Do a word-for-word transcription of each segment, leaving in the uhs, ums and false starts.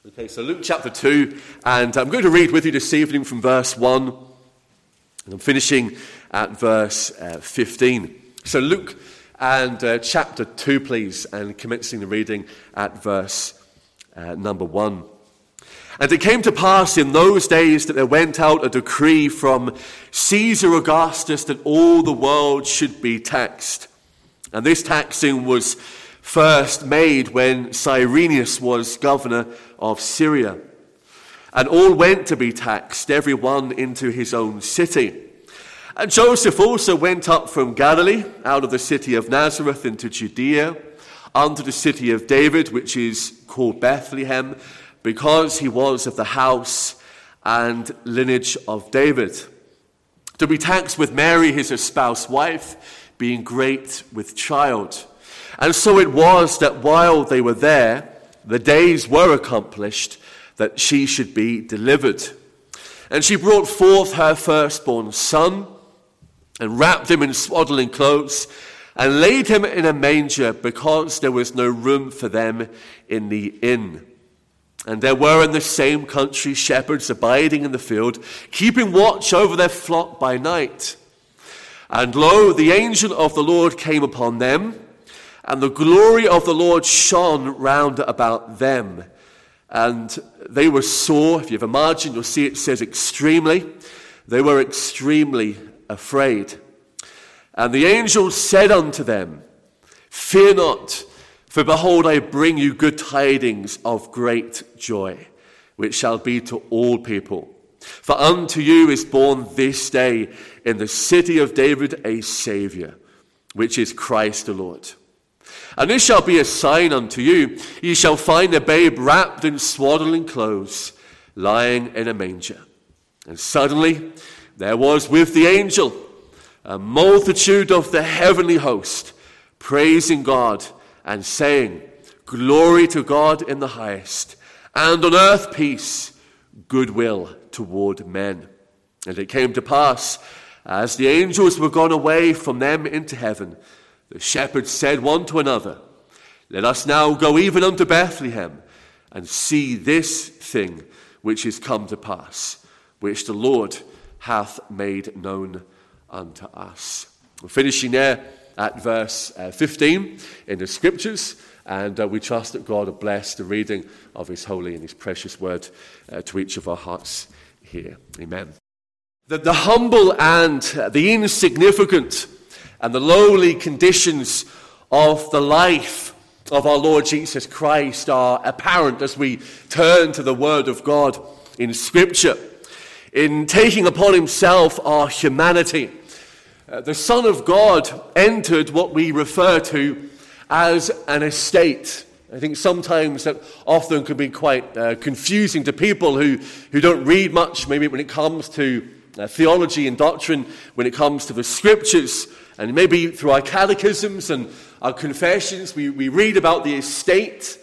Okay, so Luke chapter two, and I'm going to read with you this evening from verse one, and I'm finishing at verse uh, fifteen. So Luke and uh, chapter two, please, and commencing the reading at verse uh, number one. And it came to pass in those days that there went out a decree from Caesar Augustus that all the world should be taxed. And this taxing was first made when Cyrenius was governor of Syria. And all went to be taxed, every one into his own city. And Joseph also went up from Galilee, out of the city of Nazareth into Judea, unto the city of David, which is called Bethlehem, because he was of the house and lineage of David, to be taxed with Mary, his espoused wife, being great with child. And so it was that while they were there, the days were accomplished that she should be delivered. And she brought forth her firstborn son, and wrapped him in swaddling clothes, and laid him in a manger, because there was no room for them in the inn. And there were in the same country shepherds abiding in the field, keeping watch over their flock by night. And lo, the angel of the Lord came upon them, and the glory of the Lord shone round about them. And they were sore. If you've imagined, you'll see it says extremely. They were extremely afraid. And the angel said unto them, Fear not, for behold, I bring you good tidings of great joy, which shall be to all people. For unto you is born this day in the city of David a Saviour, which is Christ the Lord. And this shall be a sign unto you. Ye shall find a babe wrapped in swaddling clothes, lying in a manger. And suddenly there was with the angel a multitude of the heavenly host, praising God and saying, Glory to God in the highest, and on earth peace, goodwill toward men. And it came to pass, as the angels were gone away from them into heaven, the shepherds said one to another, Let us now go even unto Bethlehem, and see this thing which is come to pass, which the Lord hath made known unto us. We're finishing there at verse uh, fifteen in the scriptures, and uh, we trust that God will bless the reading of his holy and his precious word uh, to each of our hearts here. Amen. The, the humble and uh, the insignificant and the lowly conditions of the life of our Lord Jesus Christ are apparent as we turn to the Word of God in Scripture. In taking upon himself our humanity, uh, the Son of God entered what we refer to as an estate. I think sometimes that often can be quite uh, confusing to people who, who don't read much, maybe when it comes to uh, theology and doctrine, when it comes to the Scriptures. And maybe through our catechisms and our confessions, we, we read about the estate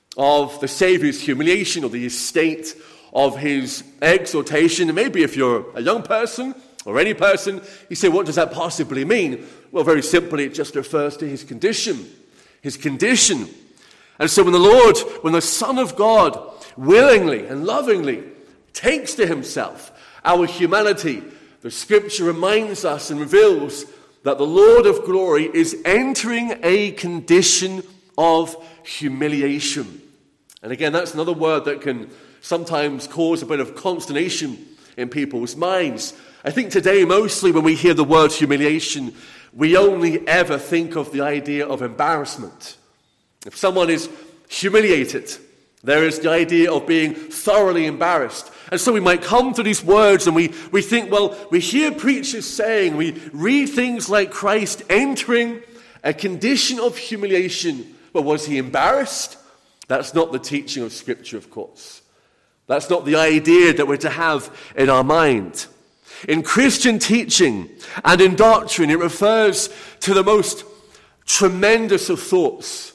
of the Saviour's humiliation, or the estate of his exaltation. And maybe if you're a young person or any person, you say, what does that possibly mean? Well, very simply, it just refers to his condition. His condition. And so when the Lord, when the Son of God willingly and lovingly takes to himself our humanity, the Scripture reminds us and reveals that the Lord of glory is entering a condition of humiliation. And again, that's another word that can sometimes cause a bit of consternation in people's minds. I think today, mostly when we hear the word humiliation, we only ever think of the idea of embarrassment. If someone is humiliated, there is the idea of being thoroughly embarrassed. And so we might come to these words and we, we think, well, we hear preachers saying, we read things like Christ entering a condition of humiliation. Well, was he embarrassed? That's not the teaching of Scripture, of course. That's not the idea that we're to have in our mind. In Christian teaching and in doctrine, it refers to the most tremendous of thoughts.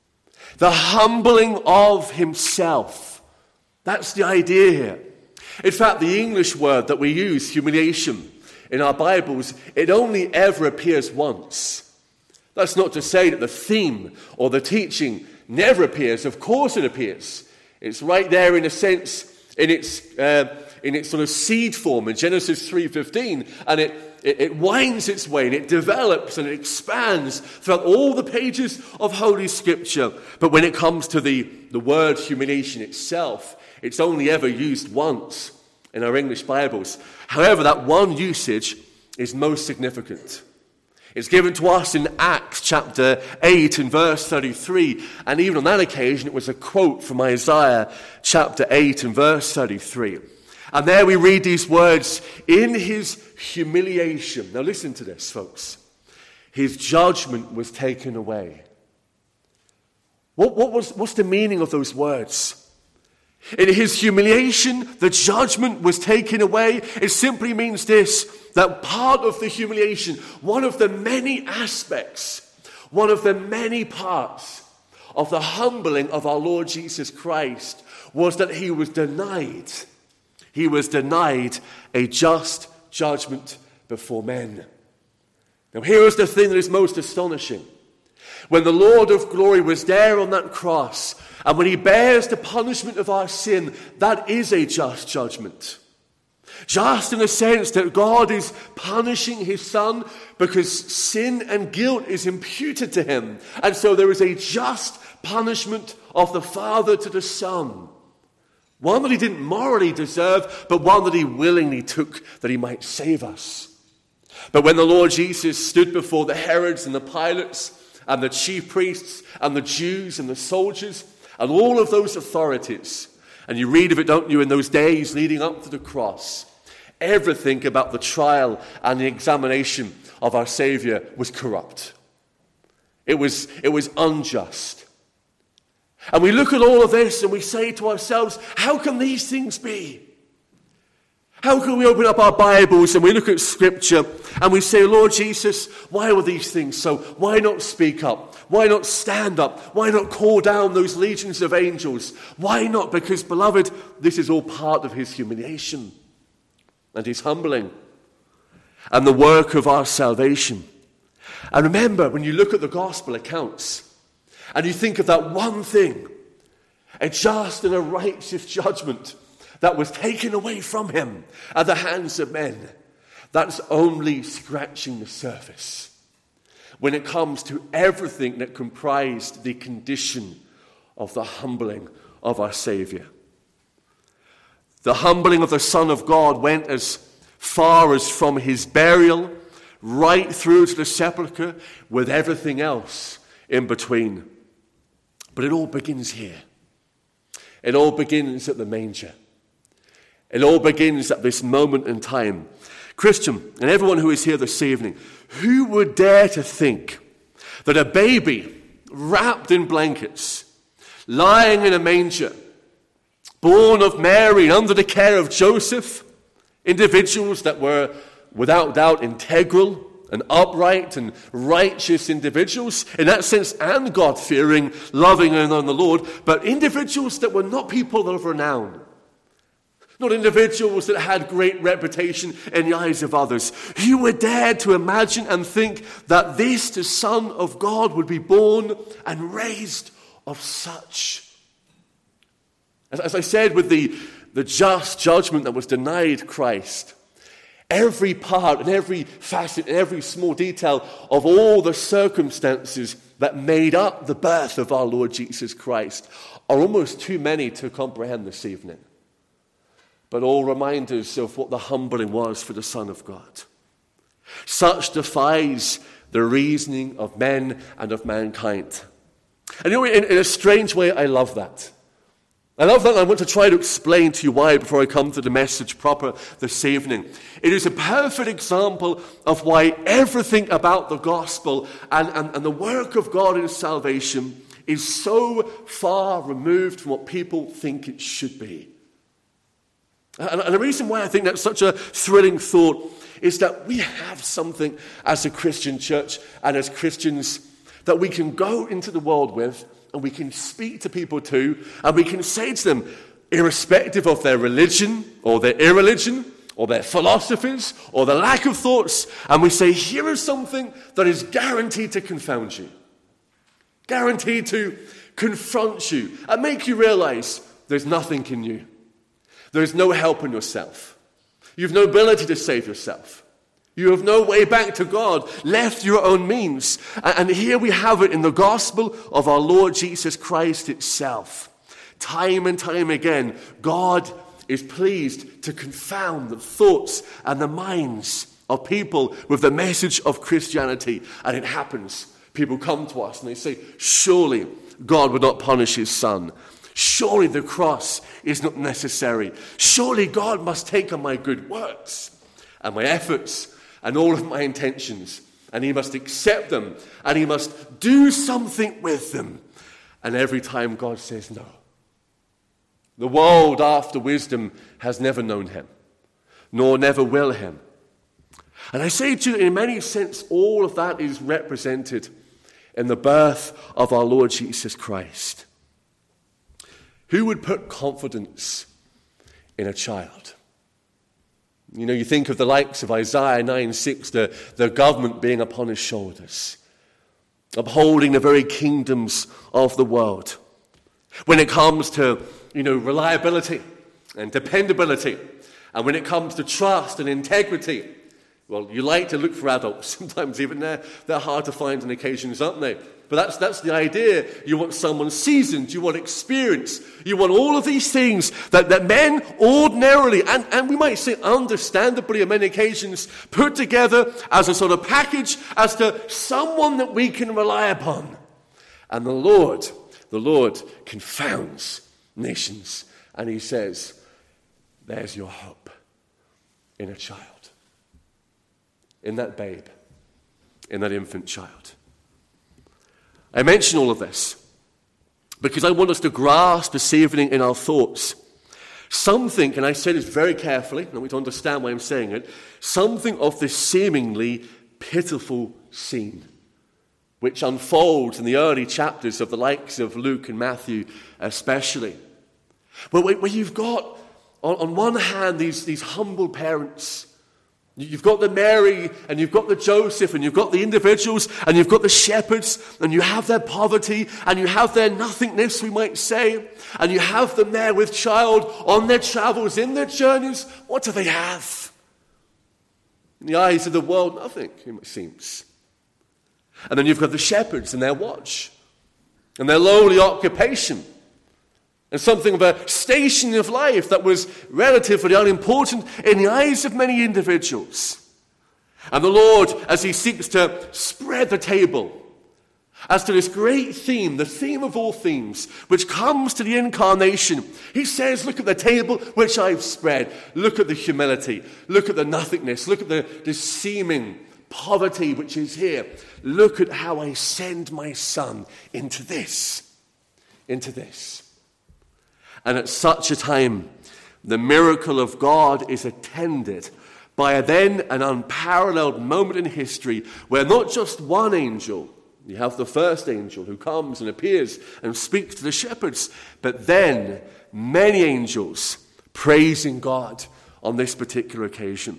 The humbling of himself. That's the idea here. In fact, the English word that we use, humiliation, in our Bibles, it only ever appears once. That's not to say that the theme or the teaching never appears. Of course it appears It's right there in a sense in its uh, in its sort of seed form in Genesis three fifteen, and it, it it winds its way and it develops and it expands throughout all the pages of Holy Scripture. But when it comes to the, the word humiliation itself, it's only ever used once in our English Bibles. However, that one usage is most significant. It's given to us in Acts chapter eight and verse thirty-three. And even on that occasion, it was a quote from Isaiah chapter eight and verse thirty-three. And there we read these words, in his humiliation. Now listen to this, folks. His judgment was taken away. What, what was, what's the meaning of those words? In his humiliation, the judgment was taken away. It simply means this, that part of the humiliation, one of the many aspects, one of the many parts of the humbling of our Lord Jesus Christ was that he was denied. He was denied a just judgment before men. Now here is the thing that is most astonishing. When the Lord of glory was there on that cross, and when he bears the punishment of our sin, that is a just judgment. Just in the sense that God is punishing his Son because sin and guilt is imputed to him. And so there is a just punishment of the Father to the Son. One that he didn't morally deserve, but one that he willingly took that he might save us. But when the Lord Jesus stood before the Herods and the Pilates and the chief priests and the Jews and the soldiers and all of those authorities, and you read of it, don't you, in those days leading up to the cross, everything about the trial and the examination of our Savior was corrupt. It was, it was unjust. And we look at all of this and we say to ourselves, how can these things be? How can we open up our Bibles and we look at Scripture and we say, Lord Jesus, why were these things so? Why not speak up? Why not stand up? Why not call down those legions of angels? Why not? Because, beloved, this is all part of his humiliation and his humbling and the work of our salvation. And remember, when you look at the gospel accounts and you think of that one thing, a just and a righteous judgment that was taken away from him at the hands of men, that's only scratching the surface when it comes to everything that comprised the condition of the humbling of our Savior. The humbling of the Son of God went as far as from his burial right through to the sepulchre with everything else in between. But it all begins here. It all begins at the manger. It all begins at this moment in time. Christian, and everyone who is here this evening, who would dare to think that a baby wrapped in blankets, lying in a manger, born of Mary and under the care of Joseph, individuals that were without doubt integral and upright and righteous individuals, in that sense, and God-fearing, loving and on the Lord, but individuals that were not people of renown. Not individuals that had great reputation in the eyes of others. Who would dare to imagine and think that this, the Son of God, would be born and raised of such? As, as I said, with the, the just judgment that was denied Christ, every part and every facet and every small detail of all the circumstances that made up the birth of our Lord Jesus Christ are almost too many to comprehend this evening. But all reminders of what the humbling was for the Son of God. Such defies the reasoning of men and of mankind. And you know, in, in a strange way, I love that. I love that, and I want to try to explain to you why before I come to the message proper this evening. It is a perfect example of why everything about the gospel and, and, and the work of God in salvation is so far removed from what people think it should be. And the reason why I think that's such a thrilling thought is that we have something as a Christian church and as Christians that we can go into the world with and we can speak to people to and we can say to them, irrespective of their religion or their irreligion or their philosophies or the lack of thoughts, and we say, here is something that is guaranteed to confound you, guaranteed to confront you and make you realize there's nothing in you. There is no help in yourself. You have no ability to save yourself. You have no way back to God, left your own means. And here we have it in the gospel of our Lord Jesus Christ itself. Time and time again, God is pleased to confound the thoughts and the minds of people with the message of Christianity. And it happens. People come to us and they say, surely God would not punish his son. Surely the cross is not necessary. Surely God must take on my good works and my efforts and all of my intentions, and he must accept them, and he must do something with them. And every time God says no. The world after wisdom has never known him, nor never will him. And I say to you, in many sense, all of that is represented in the birth of our Lord Jesus Christ. Who would put confidence in a child? You know, you think of the likes of Isaiah nine six, the, the government being upon his shoulders, upholding the very kingdoms of the world. When it comes to, you know, reliability and dependability, and when it comes to trust and integrity, well, you like to look for adults. Sometimes even they're, they're hard to find on occasions, aren't they? But that's, that's the idea. You want someone seasoned. You want experience. You want all of these things that, that men ordinarily, and, and we might say understandably on many occasions, put together as a sort of package as to someone that we can rely upon. And the Lord, the Lord confounds nations. And he says, there's your hope in a child. In that babe. In that infant child. I mention all of this because I want us to grasp this evening in our thoughts something, and I say this very carefully, and I want you to understand why I'm saying it, something of this seemingly pitiful scene which unfolds in the early chapters of the likes of Luke and Matthew especially. Where, where you've got, on, on one hand, these, these humble parents. You've got the Mary, and you've got the Joseph, and you've got the individuals, and you've got the shepherds, and you have their poverty, and you have their nothingness, we might say, and you have them there with child on their travels, in their journeys. What do they have? In the eyes of the world, nothing, it seems. And then you've got the shepherds and their watch, and their lowly occupation, and something of a station of life that was relatively unimportant in the eyes of many individuals. And the Lord, as he seeks to spread the table, as to this great theme, the theme of all themes, which comes to the incarnation, he says, look at the table which I've spread. Look at the humility. Look at the nothingness. Look at the, the seeming poverty which is here. Look at how I send my son into this. Into this. And at such a time, the miracle of God is attended by a then an unparalleled moment in history where not just one angel, you have the first angel who comes and appears and speaks to the shepherds, but then many angels praising God on this particular occasion.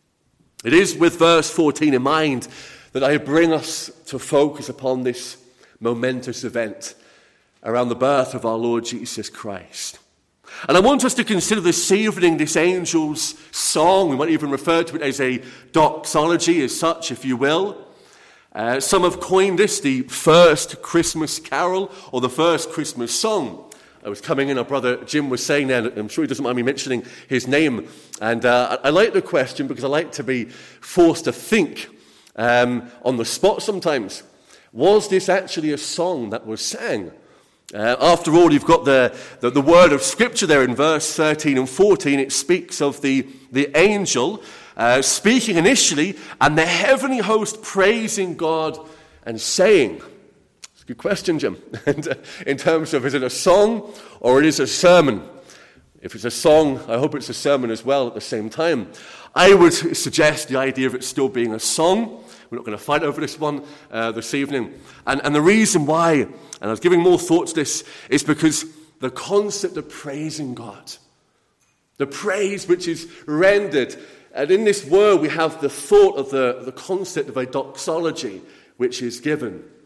It is with verse fourteen in mind that I bring us to focus upon this momentous event around the birth of our Lord Jesus Christ. And I want us to consider this evening this angel's song. We might even refer to it as a doxology, as such, if you will. Uh, some have coined this the first Christmas carol or the first Christmas song. I was coming in, our brother Jim was saying there, I'm sure he doesn't mind me mentioning his name. And uh, I like the question because I like to be forced to think um, on the spot sometimes. Was this actually a song that was sang? Uh, after all, you've got the, the, the word of Scripture there in verse thirteen and fourteen. It speaks of the, the angel uh, speaking initially and the heavenly host praising God and saying. It's a good question, Jim. and, uh, in terms of, is it a song or it is a sermon? If it's a song, I hope it's a sermon as well at the same time. I would suggest the idea of it still being a song. We're not going to fight over this one uh, this evening. And, and the reason why, and I was giving more thought to this, is because the concept of praising God, the praise which is rendered, and in this word we have the thought of the, the concept of a doxology which is given.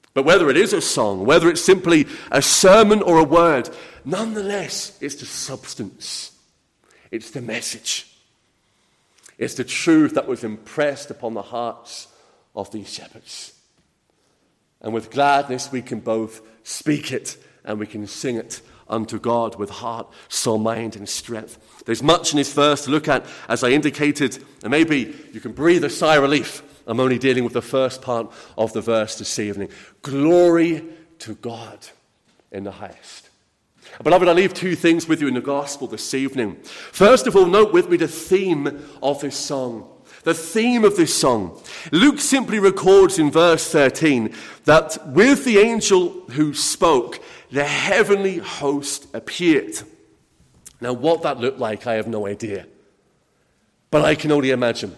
But whether it is a song, whether it's simply a sermon or a word, nonetheless, it's the substance. It's the message. It's the truth that was impressed upon the hearts of these shepherds. And with gladness, we can both speak it and we can sing it unto God with heart, soul, mind, and strength. There's much in this verse to look at, as I indicated, and maybe you can breathe a sigh of relief. I'm only dealing with the first part of the verse this evening. Glory to God in the highest. Beloved, I leave two things with you in the gospel this evening. First of all, note with me the theme of this song. The theme of this song. Luke simply records in verse thirteen that with the angel who spoke, the heavenly host appeared. Now, what that looked like, I have no idea. But I can only imagine.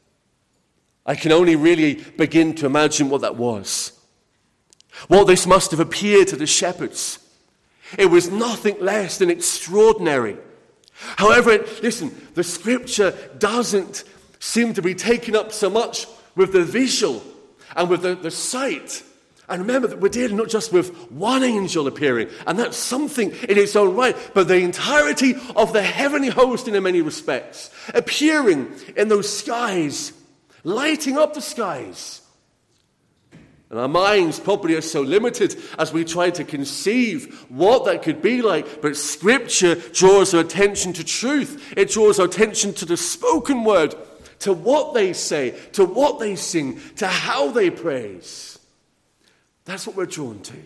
I can only really begin to imagine what that was. What this must have appeared to the shepherds. It was nothing less than extraordinary. However, listen, the scripture doesn't seem to be taken up so much with the visual and with the, the sight. And remember that we're dealing not just with one angel appearing, and that's something in its own right, but the entirety of the heavenly host in many respects, appearing in those skies, lighting up the skies. And our minds probably are so limited as we try to conceive what that could be like, but Scripture draws our attention to truth. It draws our attention to the spoken word, to what they say, to what they sing, to how they praise. That's what we're drawn to.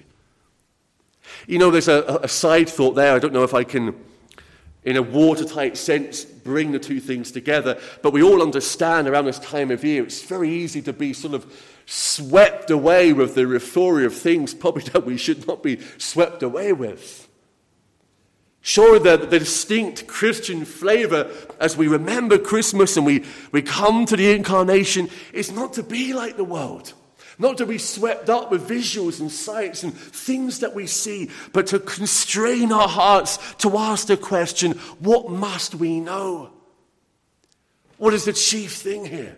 You know, there's a, a side thought there. I don't know if I can, in a watertight sense, bring the two things together. But we all understand around this time of year, it's very easy to be sort of swept away with the euphoria of things probably that we should not be swept away with. Sure, the, the distinct Christian flavor as we remember Christmas and we, we come to the incarnation is not to be like the world. Not to be swept up with visuals and sights and things that we see, but to constrain our hearts to ask the question, what must we know? What is the chief thing here?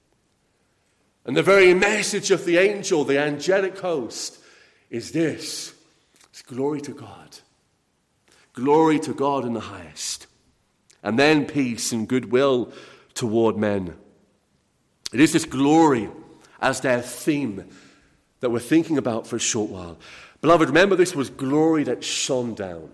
And the very message of the angel, the angelic host, is this. It's glory to God. Glory to God in the highest. And then peace and goodwill toward men. It is this glory as their theme that we're thinking about for a short while. Beloved, remember this was glory that shone down.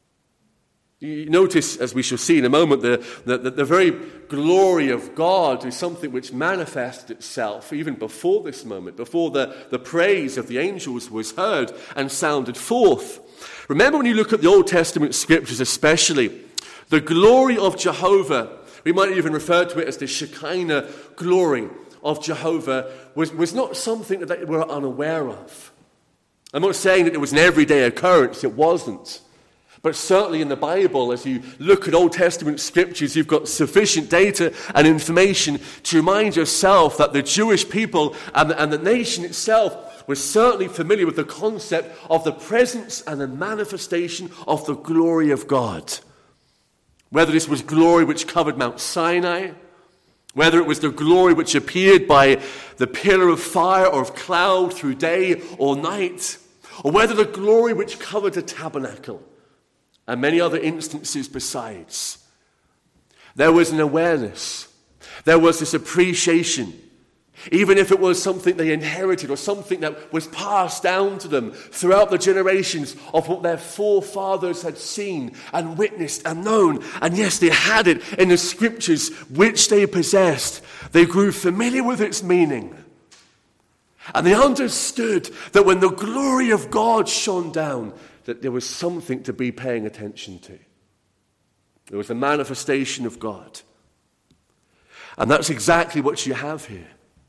You notice, as we shall see in a moment, the, the, the very glory of God is something which manifested itself even before this moment, before the, the praise of the angels was heard and sounded forth. Remember when you look at the Old Testament scriptures especially, the glory of Jehovah, we might even refer to it as the Shekinah glory of Jehovah, was, was not something that they were unaware of. I'm not saying that it was an everyday occurrence, it wasn't. But certainly in the Bible, as you look at Old Testament scriptures, you've got sufficient data and information to remind yourself that the Jewish people and the, and the nation itself was certainly familiar with the concept of the presence and the manifestation of the glory of God. Whether this was glory which covered Mount Sinai, whether it was the glory which appeared by the pillar of fire or of cloud through day or night, or whether the glory which covered the tabernacle, and many other instances besides. There was an awareness. There was this appreciation. Even if it was something they inherited or something that was passed down to them throughout the generations of what their forefathers had seen and witnessed and known. And yes, they had it in the scriptures which they possessed. They grew familiar with its meaning. And they understood that when the glory of God shone down, that there was something to be paying attention to. There was a manifestation of God. And that's exactly what you have here.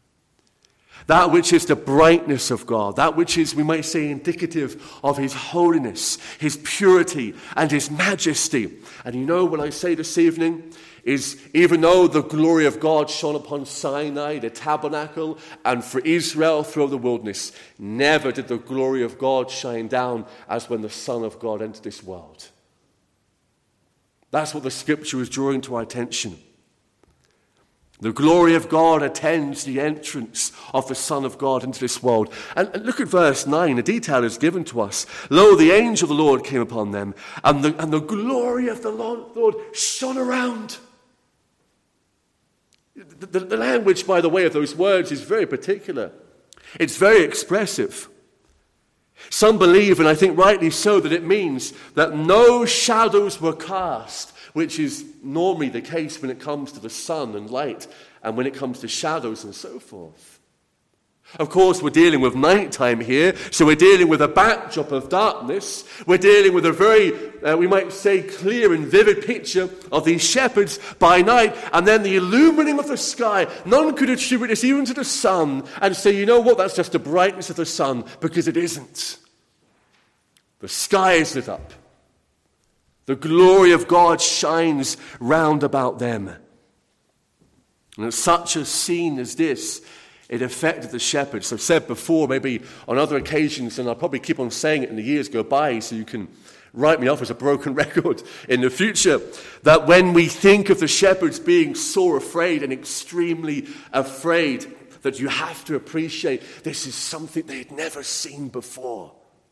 That which is the brightness of God, that which is, we might say, indicative of his holiness, his purity, and his majesty. And you know what I say this evening is, even though the glory of God shone upon Sinai, the tabernacle, and for Israel throughout the wilderness, never did the glory of God shine down as when the Son of God entered this world. That's what the scripture is drawing to our attention. The glory of God attends the entrance of the Son of God into this world. And, and look at verse nine. The detail is given to us. Lo, the angel of the Lord came upon them, and the, and the glory of the Lord, Lord shone around. The, the, the language, by the way, of those words is very particular. It's very expressive. Some believe, and I think rightly so, that it means that no shadows were cast, which is normally the case when it comes to the sun and light and when it comes to shadows and so forth. Of course, we're dealing with nighttime here, so we're dealing with a backdrop of darkness. We're dealing with a very, uh, we might say, clear and vivid picture of these shepherds by night, and then the illumining of the sky. None could attribute this even to the sun and say, you know what, that's just the brightness of the sun, because it isn't. The sky is lit up. The glory of God shines round about them. And at such a scene as this, it affected the shepherds. I've said before, maybe on other occasions, and I'll probably keep on saying it in the years go by, so you can write me off as a broken record in the future, that when we think of the shepherds being sore afraid and extremely afraid, that you have to appreciate this is something they'd never seen before.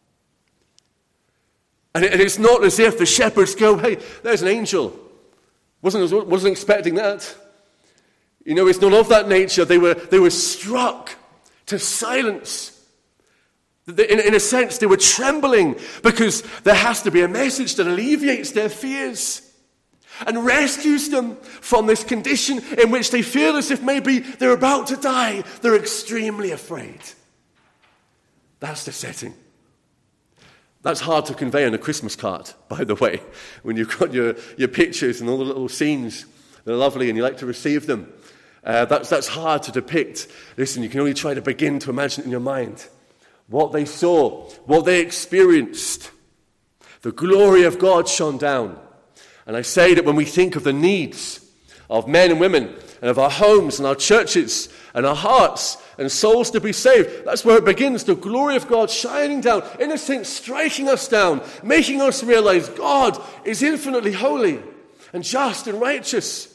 And it's not as if the shepherds go, hey, there's an angel. Wasn't, wasn't expecting that. You know, it's not of that nature. They were, they were struck to silence. In, in a sense, they were trembling because there has to be a message that alleviates their fears and rescues them from this condition in which they feel as if maybe they're about to die. They're extremely afraid. That's the setting. That's hard to convey on a Christmas card, by the way, when you've got your, your pictures and all the little scenes. They're lovely and you like to receive them. Uh, that's, that's hard to depict. Listen, you can only try to begin to imagine it in your mind. What they saw, what they experienced. The glory of God shone down. And I say that when we think of the needs of men and women and of our homes and our churches and our hearts and souls to be saved, that's where it begins. The glory of God shining down, in a sense striking us down, making us realize God is infinitely holy and just and righteous.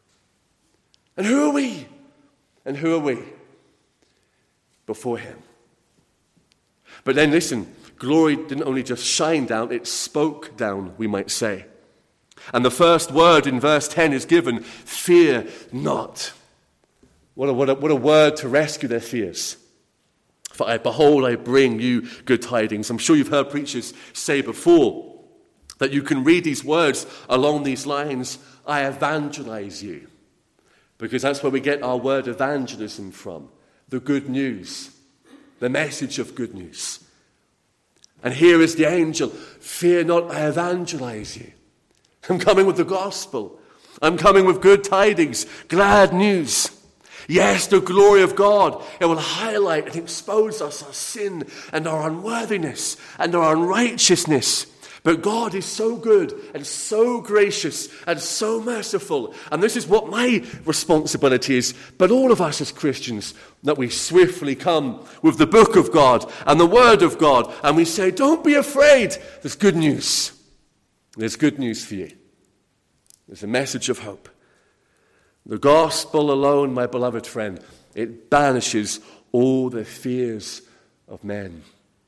And who are we? And who are we before him? But then listen, glory didn't only just shine down, it spoke down, we might say. And the first word in verse ten is given, fear not. What a, what a, what a word to rescue their fears. For I, behold, I bring you good tidings. I'm sure you've heard preachers say before that you can read these words along these lines, I evangelize you. Because that's where we get our word evangelism from. The good news. The message of good news. And here is the angel. Fear not, I evangelize you. I'm coming with the gospel. I'm coming with good tidings, glad news. Yes, the glory of God. It will highlight and expose us, our sin and our unworthiness and our unrighteousness. But God is so good and so gracious and so merciful. And this is what my responsibility is. But all of us as Christians, that we swiftly come with the book of God and the word of God. And we say, don't be afraid. There's good news. There's good news for you. There's a message of hope. The gospel alone, my beloved friend, it banishes all the fears of men.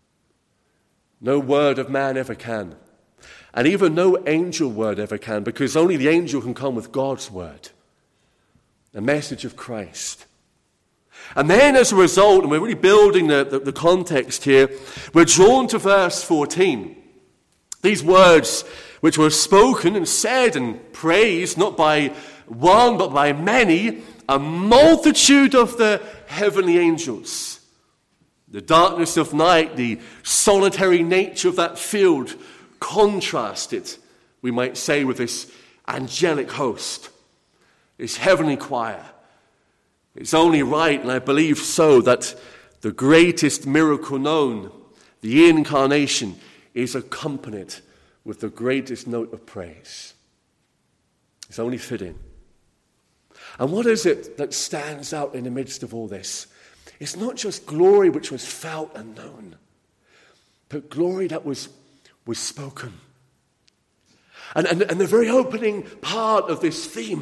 No word of man ever can. And even no angel word ever can, because only the angel can come with God's word. A message of Christ. And then as a result, and we're really building the, the, the context here, we're drawn to verse fourteen. These words which were spoken and said and praised, not by one but by many, a multitude of the heavenly angels. The darkness of night, the solitary nature of that field contrasted, we might say, with this angelic host, this heavenly choir. It's only right, and I believe so, that the greatest miracle known, the incarnation, is accompanied with the greatest note of praise. It's only fitting. And what is it that stands out in the midst of all this? It's not just glory which was felt and known, but glory that was, was spoken. And, and, and the very opening part of this theme,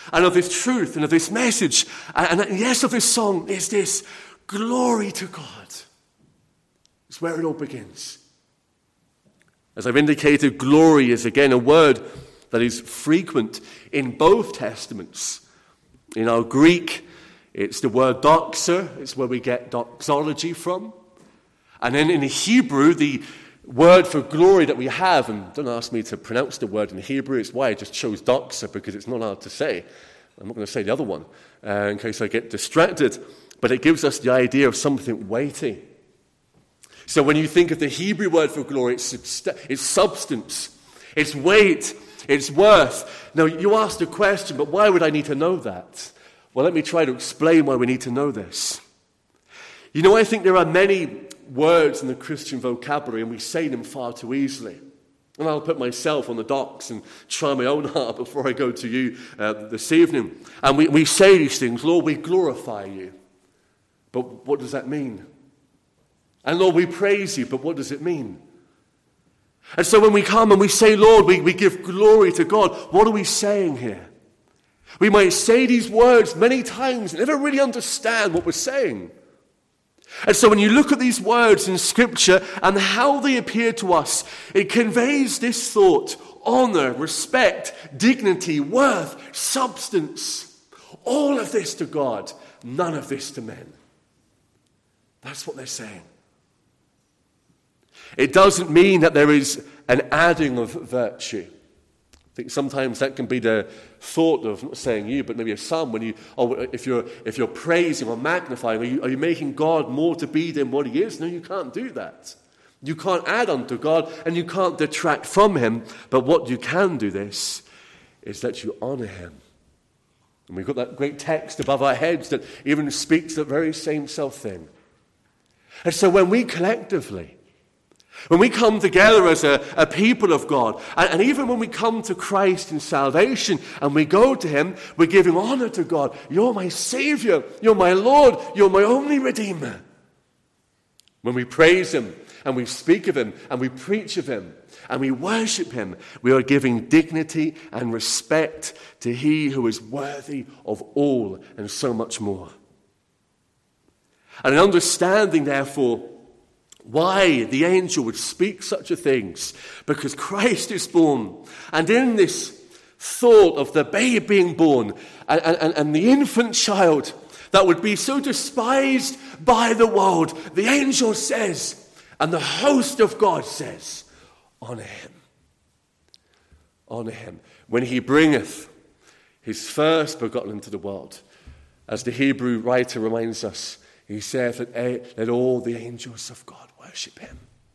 and of this truth and of this message, and, and yes, of this song, is this glory to God. It's where it all begins. As I've indicated, glory is again a word that is frequent in both testaments. In our Greek, it's the word doxa. It's where we get doxology from. And then in Hebrew, the word for glory that we have, and don't ask me to pronounce the word in Hebrew, it's why I just chose doxa, because it's not hard to say. I'm not going to say the other one uh, in case I get distracted. But it gives us the idea of something weighty. So when you think of the Hebrew word for glory, it's, subst- it's substance, it's weight, it's worth. Now, you asked the question, but why would I need to know that? Well, let me try to explain why we need to know this. You know, I think there are many words in the Christian vocabulary, and we say them far too easily. And I'll put myself on the docks and try my own heart before I go to you uh, this evening. And we, we say these things, Lord, we glorify you. But what does that mean? And Lord, we praise you, but what does it mean? And so when we come and we say, Lord, we, we give glory to God, what are we saying here? We might say these words many times and never really understand what we're saying. And so when you look at these words in Scripture and how they appear to us, it conveys this thought: honor, respect, dignity, worth, substance. All of this to God, none of this to men. That's what they're saying. It doesn't mean that there is an adding of virtue. I think sometimes that can be the thought of, not saying you, but maybe of some, when you, oh, if you're if you're praising or magnifying, are you, are you making God more to be than what he is? No, you can't do that. You can't add unto God, and you can't detract from him. But what you can do this is that you honor him. And we've got that great text above our heads that even speaks that very same self thing. And so when we collectively, when we come together as a, a people of God, and, and even when we come to Christ in salvation and we go to him, we're giving honor to God. You're my Savior. You're my Lord. You're my only Redeemer. When we praise him and we speak of him and we preach of him and we worship him, we are giving dignity and respect to he who is worthy of all and so much more. And an understanding, therefore, why the angel would speak such a things, because Christ is born, and in this thought of the babe being born and, and, and the infant child that would be so despised by the world, the angel says, and the host of God says, honor him. Honor him. When he bringeth his first begotten into the world, as the Hebrew writer reminds us, he saith that, that all the angels of God worship him.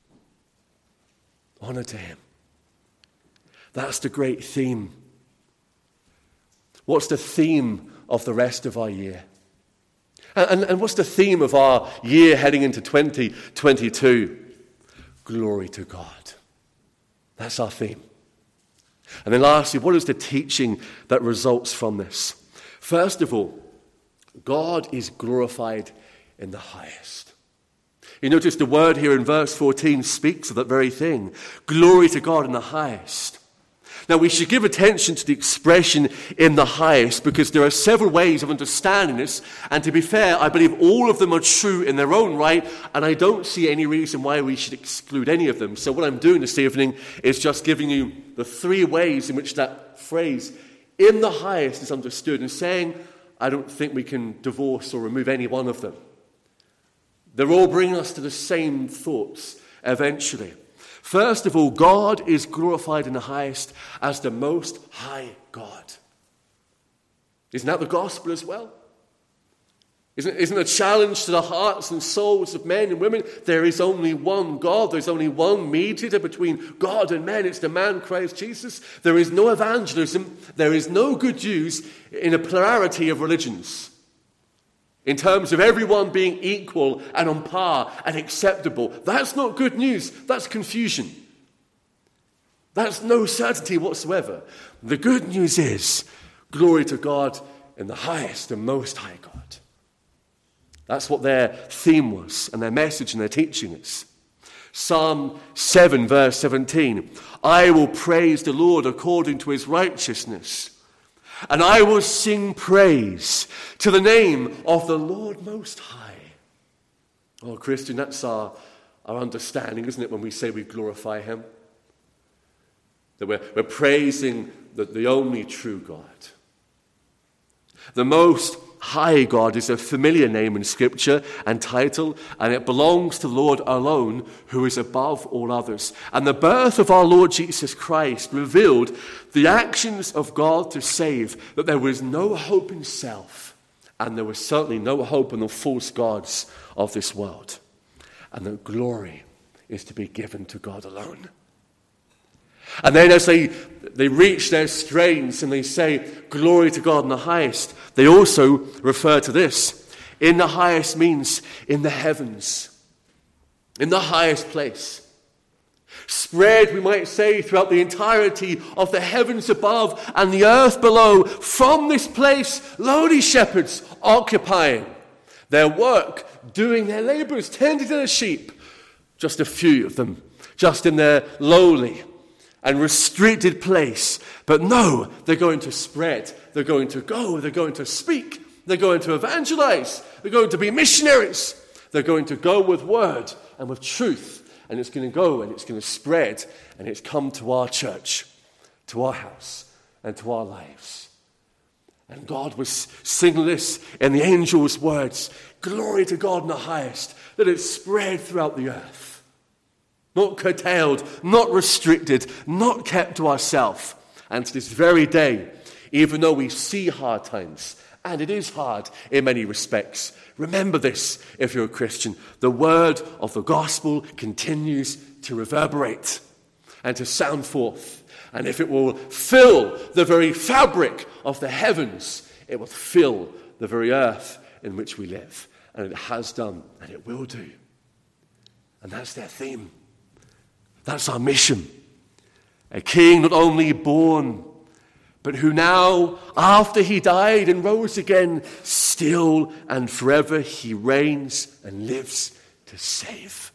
Honor to him. That's the great theme. What's the theme of the rest of our year? And, and, and what's the theme of our year heading into twenty twenty-two? Glory to God. That's our theme. And then lastly, what is the teaching that results from this? First of all, God is glorified in the highest. You notice the word here in verse fourteen speaks of that very thing. Glory to God in the highest. Now we should give attention to the expression in the highest, because there are several ways of understanding this, and to be fair, I believe all of them are true in their own right, and I don't see any reason why we should exclude any of them. So what I'm doing this evening is just giving you the three ways in which that phrase, in the highest, is understood, and saying, I don't think we can divorce or remove any one of them. They're all bringing us to the same thoughts eventually. First of all, God is glorified in the highest as the Most High God. Isn't that the gospel as well? Isn't, isn't a challenge to the hearts and souls of men and women? There is only one God. There's only one mediator between God and men. It's the man Christ Jesus. There is no evangelism. There is no good news in a plurality of religions. In terms of everyone being equal and on par and acceptable. That's not good news. That's confusion. That's no certainty whatsoever. The good news is glory to God in the highest and most high God. That's what their theme was, and their message and their teaching is. Psalm seven, verse seventeen. I will praise the Lord according to his righteousness, and I will sing praise to the name of the Lord Most High. Oh, Christian, that's our, our understanding, isn't it, when we say we glorify him? That we're, we're praising the, the only true God. The Most High God is a familiar name in Scripture and title, and it belongs to the Lord alone, who is above all others. And the birth of our Lord Jesus Christ revealed the actions of God to save, that there was no hope in self, and there was certainly no hope in the false gods of this world. And that glory is to be given to God alone. And then as they, they reach their strains and they say, glory to God in the highest, they also refer to this. In the highest means in the heavens, in the highest place. Spread, we might say, throughout the entirety of the heavens above and the earth below. From this place, lowly shepherds occupying their work, doing their labors, tending to the sheep. Just a few of them, just in their lowly and restricted place. But no, they're going to spread. They're going to go. They're going to speak. They're going to evangelize. They're going to be missionaries. They're going to go with word and with truth. And it's going to go and it's going to spread. And it's come to our church, to our house, and to our lives. And God was singing this in the angel's words. Glory to God in the highest, that it spread throughout the earth. Not curtailed, not restricted, not kept to ourselves. And to this very day, even though we see hard times, and it is hard in many respects, remember this if you're a Christian. The word of the gospel continues to reverberate and to sound forth. And if it will fill the very fabric of the heavens, it will fill the very earth in which we live. And it has done, and it will do. And that's their theme. That's our mission. A king not only born, but who now, after he died and rose again, still and forever he reigns and lives to save.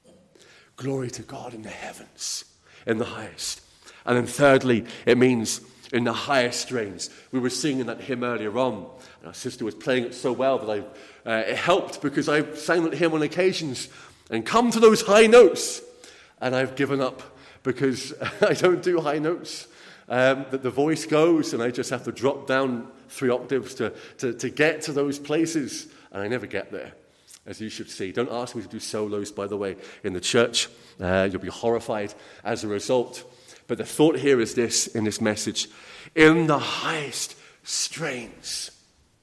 Glory to God in the heavens, in the highest. And then thirdly, it means in the highest strains. We were singing that hymn earlier on, and our sister was playing it so well that I, uh, it helped because I sang that hymn on occasions and come to those high notes. And I've given up because I don't do high notes. Um, that the voice goes and I just have to drop down three octaves to, to, to get to those places. And I never get there, as you should see. Don't ask me to do solos, by the way, in the church. Uh, you'll be horrified as a result. But the thought here is this in this message. In the highest strains.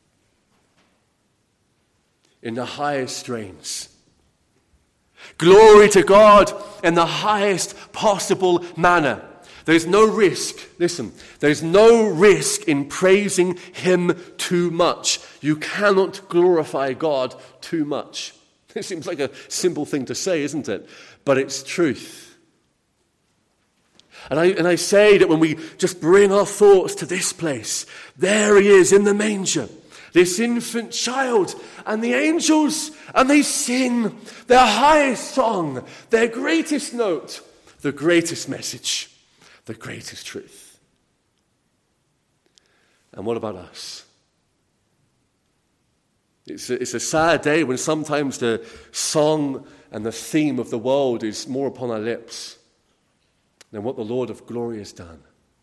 In the highest strains. Glory to God in the highest possible manner. There's no risk, listen, there's no risk in praising him too much. You cannot glorify God too much. It seems like a simple thing to say, isn't it? But it's truth. And I, and I say that when we just bring our thoughts to this place, there he is in the manger. This infant child and the angels, and they sing their highest song, their greatest note, the greatest message, the greatest truth. And what about us? It's a, it's a sad day when sometimes the song and the theme of the world is more upon our lips than what the Lord of glory has done.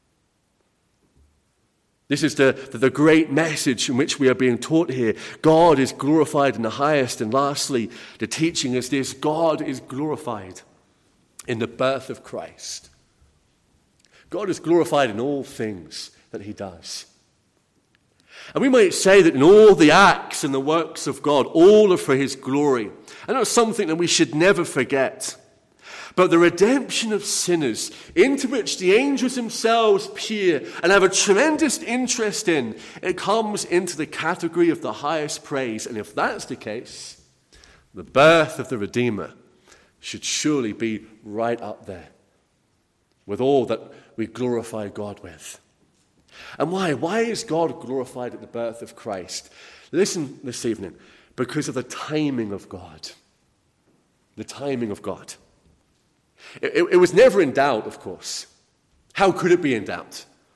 This is the, the, the great message in which we are being taught here. God is glorified in the highest. And lastly, the teaching is this. God is glorified in the birth of Christ. God is glorified in all things that he does. And we might say that in all the acts and the works of God, all are for his glory. And that's something that we should never forget. But the redemption of sinners, into which the angels themselves peer and have a tremendous interest in, it comes into the category of the highest praise. And if that's the case, the birth of the Redeemer should surely be right up there with all that we glorify God with. And why? Why is God glorified at the birth of Christ? Listen this evening, because of the timing of God. The timing of God. It, it, it was never in doubt, of course. How could it be in doubt?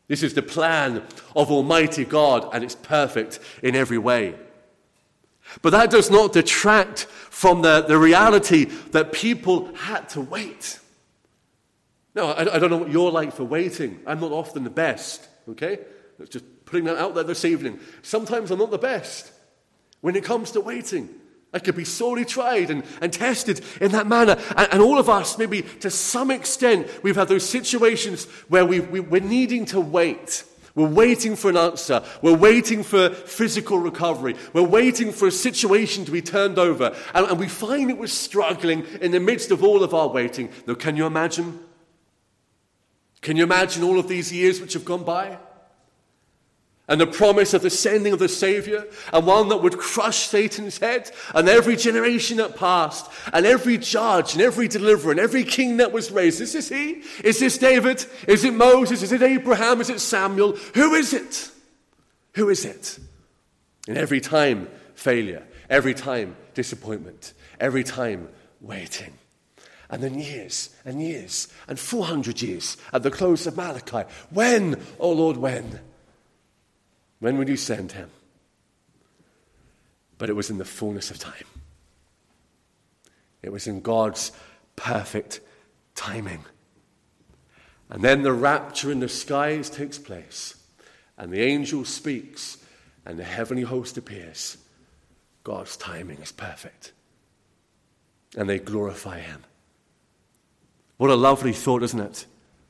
This is the plan of Almighty God, and it's perfect in every way. But that does not detract from the, the reality that people had to wait. No, I, I don't know what you're like for waiting. I'm not often the best, okay? Let's just putting that out there this evening. Sometimes I'm not the best when it comes to waiting. I could be sorely tried and, and tested in that manner. And, and all of us, maybe to some extent, we've had those situations where we, we, we're needing to wait. We're waiting for an answer. We're waiting for physical recovery. We're waiting for a situation to be turned over. And, and we find that we're struggling in the midst of all of our waiting. Now, can you imagine? Can you imagine all of these years which have gone by? And the promise of the sending of the Savior, and one that would crush Satan's head, and every generation that passed, and every judge, and every deliverer, and every king that was raised. Is this he? Is this David? Is it Moses? Is it Abraham? Is it Samuel? Who is it? Who is it? And every time, failure. Every time, disappointment. Every time, waiting. And then years, and years, and four hundred years at the close of Malachi. When, oh Lord, when? When would you send him? But it was in the fullness of time. It was in God's perfect timing. And then the rapture in the skies takes place. And the angel speaks. And the heavenly host appears. God's timing is perfect. And they glorify him. What a lovely thought, isn't it?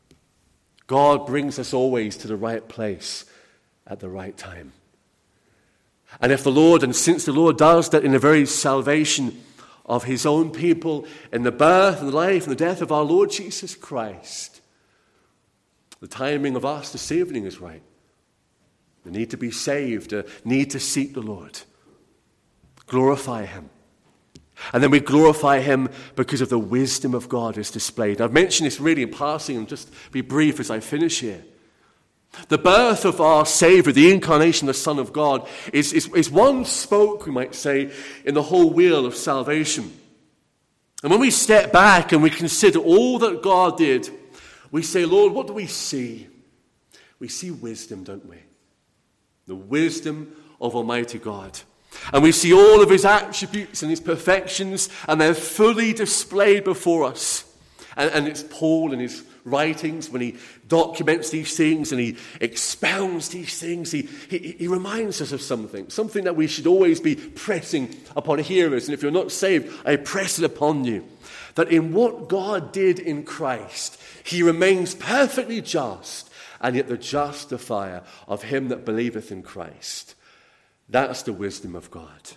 God brings us always to the right place at the right time. And if the Lord, and since the Lord does that in the very salvation of his own people, in the birth and the life and the death of our Lord Jesus Christ, the timing of us this evening is right. The need to be saved, the need to seek the Lord. Glorify him. And then we glorify him because of the wisdom of God is displayed. I've mentioned this really in passing, and just be brief as I finish here. The birth of our Savior, the incarnation of the Son of God, is, is, is one spoke, we might say, in the whole wheel of salvation. And when we step back and we consider all that God did, we say, Lord, what do we see? We see wisdom, don't we? The wisdom of Almighty God. And we see all of his attributes and his perfections, and they're fully displayed before us. And, and it's Paul in his writings, when he documents these things and he expounds these things, he, he, he reminds us of something, something that we should always be pressing upon hearers. And if you're not saved, I press it upon you, that in what God did in Christ, he remains perfectly just, and yet the justifier of him that believeth in Christ. That's the wisdom of God.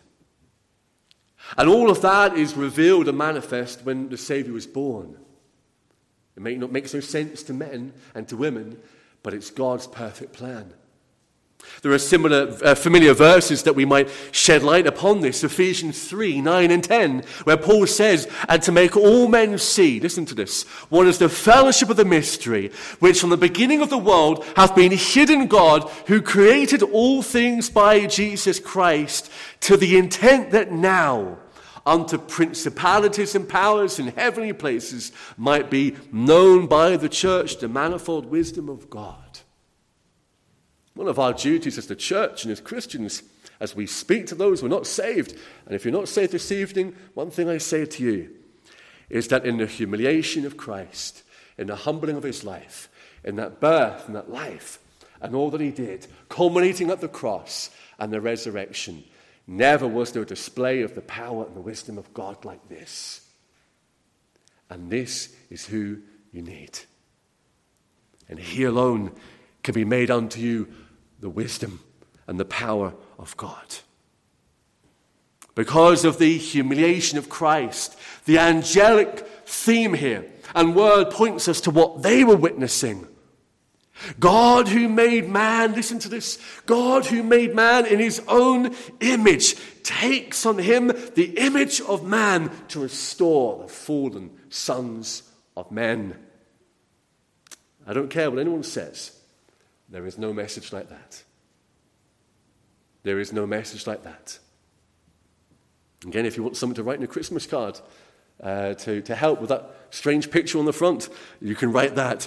And all of that is revealed and manifest when the Savior was born. It may not make no sense to men and to women, but it's God's perfect plan. There are similar uh, familiar verses that we might shed light upon this. Ephesians three, nine and ten, where Paul says, and to make all men see, listen to this, what is the fellowship of the mystery, which from the beginning of the world hath been hid in God, who created all things by Jesus Christ, to the intent that now unto principalities and powers in heavenly places might be known by the church the manifold wisdom of God. One of our duties as the church and as Christians, as we speak to those who are not saved, and if you're not saved this evening, one thing I say to you is that in the humiliation of Christ, in the humbling of his life, in that birth and that life, and all that he did, culminating at the cross and the resurrection, never was there a display of the power and the wisdom of God like this. And this is who you need. And he alone can be made unto you the wisdom and the power of God. Because of the humiliation of Christ, the angelic theme here and word points us to what they were witnessing. God who made man, listen to this, God who made man in his own image takes on him the image of man to restore the fallen sons of men. I don't care what anyone says. There is no message like that. There is no message like that. Again, if you want someone to write in a Christmas card uh, to, to help with that strange picture on the front, you can write that.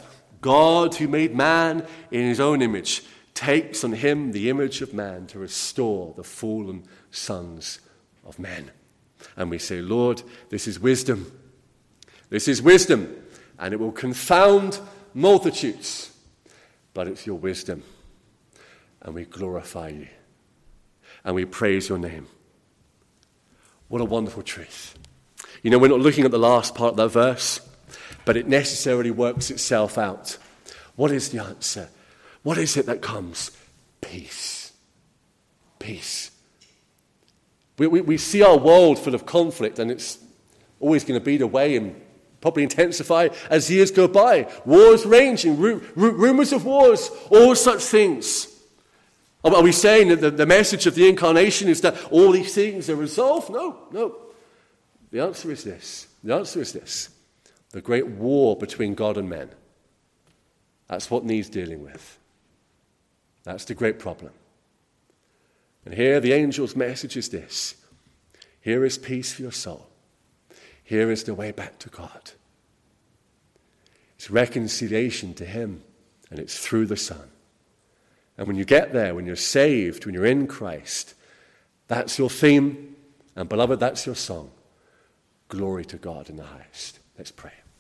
God, who made man in his own image, takes on him the image of man to restore the fallen sons of men. And we say, Lord, this is wisdom. This is wisdom, and it will confound multitudes. But it's your wisdom, and we glorify you, and we praise your name. What a wonderful truth. You know, we're not looking at the last part of that verse, but it necessarily works itself out. What is the answer? What is it that comes? Peace. Peace. We, we, we see our world full of conflict, and it's always going to be the way and probably intensify as years go by. Wars ranging, ru- ru- rumors of wars, all such things. Are we saying that the, the message of the incarnation is that all these things are resolved? No, no. The answer is this. The answer is this. The great war between God and men. That's what needs dealing with. That's the great problem. And here the angel's message is this. Here is peace for your soul. Here is the way back to God. It's reconciliation to him, and it's through the Son. And when you get there, when you're saved, when you're in Christ, that's your theme. And beloved, that's your song. Glory to God in the highest. Let's pray.